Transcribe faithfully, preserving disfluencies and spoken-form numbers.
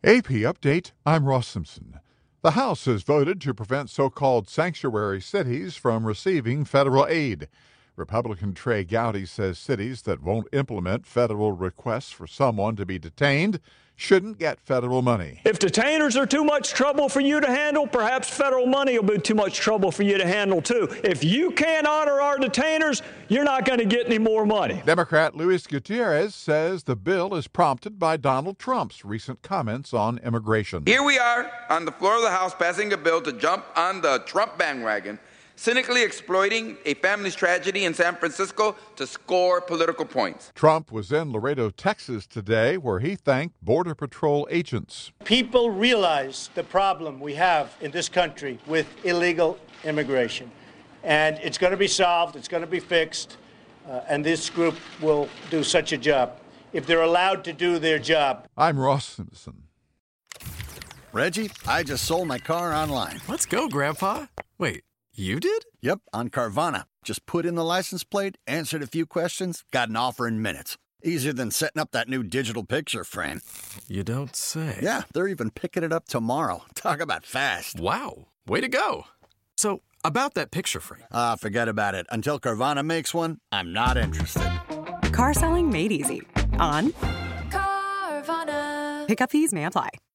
A P Update, I'm Ross Simpson. The House has voted to prevent so-called sanctuary cities from receiving federal aid. Republican Trey Gowdy says cities that won't implement federal requests for someone to be detained shouldn't get federal money. If detainers are too much trouble for you to handle, perhaps federal money will be too much trouble for you to handle, too. If you can't honor our detainers, you're not going to get any more money. Democrat Luis Gutierrez says the bill is prompted by Donald Trump's recent comments on immigration. Here we are on the floor of the House passing a bill to jump on the Trump bandwagon, cynically exploiting a family's tragedy in San Francisco to score political points. Trump was in Laredo, Texas today, where he thanked Border Patrol agents. People realize the problem we have in this country with illegal immigration. And it's going to be solved, it's going to be fixed, uh, and this group will do such a job if they're allowed to do their job. I'm Ross Simpson. Reggie, I just sold my car online. Let's go, Grandpa. Wait. You did? Yep, on Carvana. Just put in the license plate, answered a few questions, got an offer in minutes. Easier than setting up that new digital picture frame. You don't say. Yeah, they're even picking it up tomorrow. Talk about fast. Wow, way to go. So, about that picture frame. Ah, uh, forget about it. Until Carvana makes one, I'm not interested. Car selling made easy. On Carvana. Pickup fees may apply.